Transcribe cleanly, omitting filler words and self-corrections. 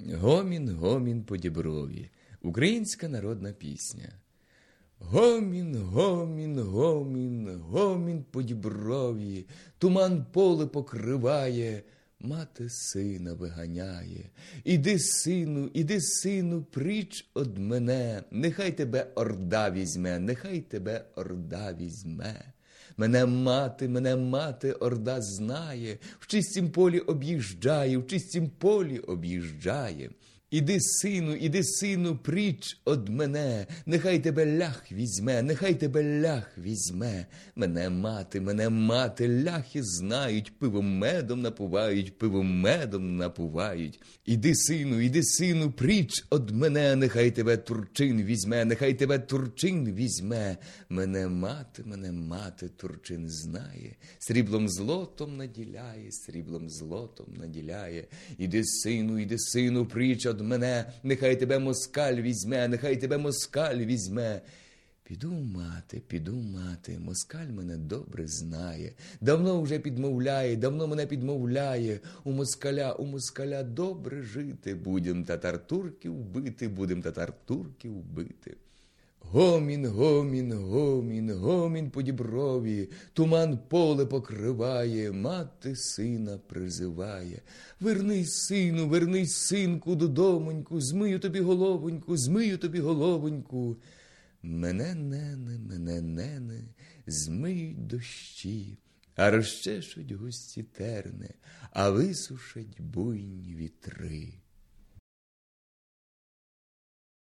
Гомін, гомін по діброві. Українська народна пісня. Гомін, гомін, гомін, гомін по діброві, туман поле покриває, мати сина виганяє. Іди, сину, пріч од мене, нехай тебе орда візьме, нехай тебе орда візьме. Мене мати, орда знає, в чистім полі об'їжджає, в чистім полі об'їжджає. Іди, сину, пріч од мене, нехай тебе лях візьме, нехай тебе лях візьме. Мене мати, ляхи знають, пивом медом напувають, пивом медом напувають. Іди, сину, пріч од мене, нехай тебе Турчин візьме, нехай тебе Турчин візьме. Мене мати, Турчин знає, сріблом злотом наділяє, сріблом злотом наділяє. Іди, сину, пріч од мене, нехай тебе москаль візьме, нехай тебе москаль візьме. Піду, мати, москаль мене добре знає, давно вже підмовляє, давно мене підмовляє. У москаля добре жити, будем татар-турків бити, будем татар-турків бити. Гомін, гомін, гомін, гомін по діброві, туман поле покриває, мати сина призиває. Вернись, синку, додомоньку, змию тобі головоньку. Мене, нене, змиють дощі, а розчешуть густі терни, а висушать буйні вітри.